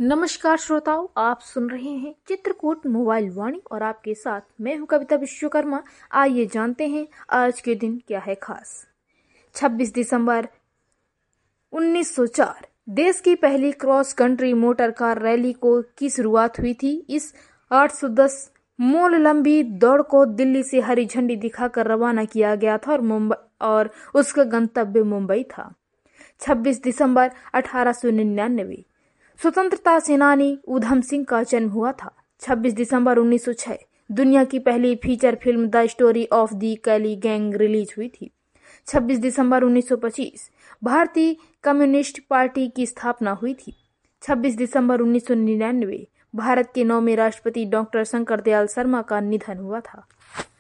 नमस्कार श्रोताओं, आप सुन रहे हैं चित्रकूट मोबाइल वाणी और आपके साथ मैं हूं कविता विश्वकर्मा। आइए जानते हैं आज के दिन क्या है खास। 26 दिसंबर 1904 देश की पहली cross country motor car rally की शुरुआत हुई थी। इस 810 मोल लंबी दौड़ को दिल्ली से हरी झंडी दिखाकर रवाना किया गया था और उसका गंतव्य मुंबई था। 26 दिसंबर 1899 स्वतंत्रता सेनानी उधम सिंह का जन्म हुआ था। 26 दिसंबर 1906 दुनिया की पहली feature film the story of the Kelly gang release हुई थी। 26 दिसंबर 1925 भारतीय कम्युनिस्ट पार्टी की स्थापना हुई थी। 26 दिसंबर 1999 भारत के 9वें राष्ट्रपति डॉक्टर शंकर दयाल शर्मा का निधन हुआ था।